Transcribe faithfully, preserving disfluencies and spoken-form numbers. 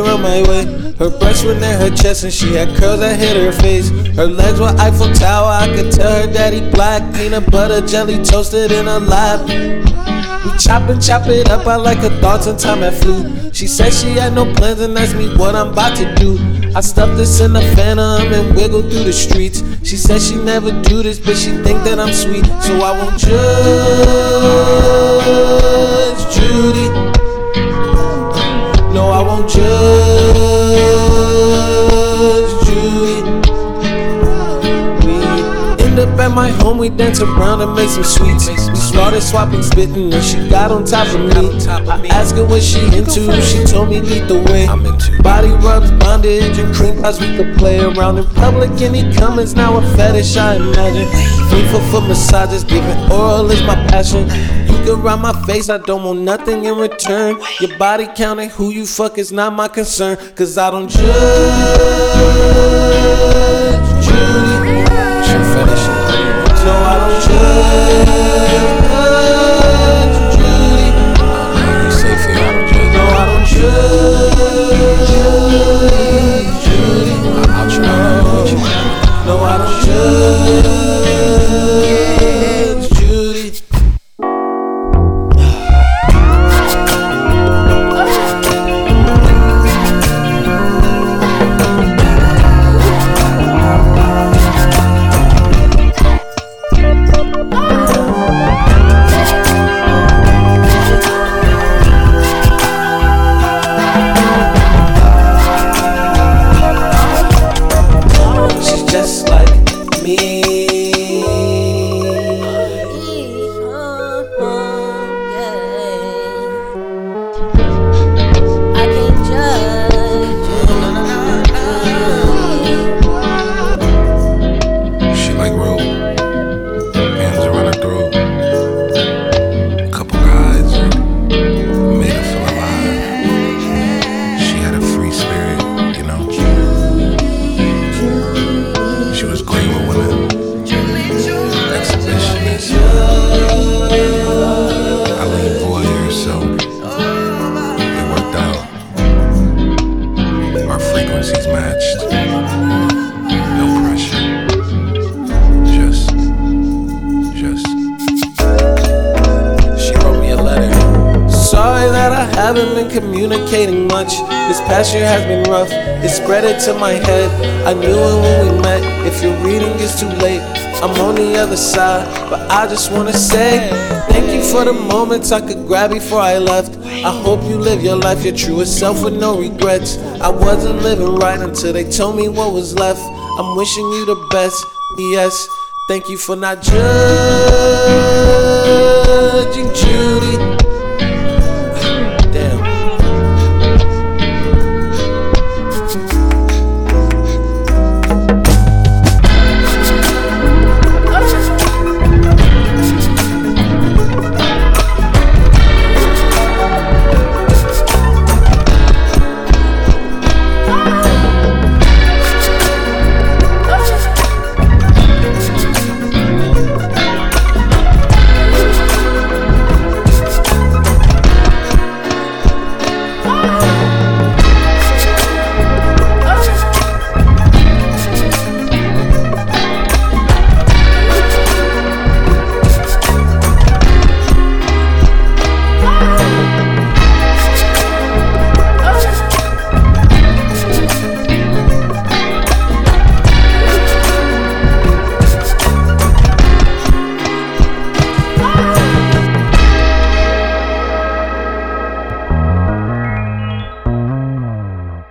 around my way. Her breasts were near her chest and she had curls that hit her face. Her legs were Eiffel Tower, I could tell her daddy black. Peanut butter jelly toasted in her lap. We chop and chop it up, I like her thoughts and time that flew. She said she had no plans and asked me what I'm about to do. I stuffed this in the phantom and wiggled through the streets. She said she never do this, but she think that I'm sweet. So I won't judge Judy. No, I won't judge Judy. We end up at my home, we dance around and make some sweets. We started swapping, spitting, and she got on top of me. I asked her what she into, she told me lead the way. Body rubs, bondage, and cream pies we could play around. In public, any comments, now a fetish I imagine. Faithful for massages, giving oral is my passion. You can ride my face, I don't want nothing in return. Your body counting, who you fuck is not my concern. Cause I don't judge Judy. No, I don't judge Judy. You say for you, I don't judge. No, I don't judge Judy. I'll try to reach you. No, I don't judge Judy. Just like me. I can't judge you. She like rope, hands around her throat. A couple guys made her feel alive. She had a free spirit, you know. She was great with women, exhibitionist. I lean voyeur, so it worked out. Our frequencies matched. No pressure. Just, just. She wrote me a letter. Sorry that I haven't been communicating much. This past year has been rough. It spread it to my head. I knew it when we met. If you're reading, it's too late. I'm on the other side, but I just wanna say thank you for the moments I could grab before I left. I hope you live your life, your truest self with no regrets. I wasn't living right until they told me what was left. I'm wishing you the best, yes. Thank you for not judging Judy.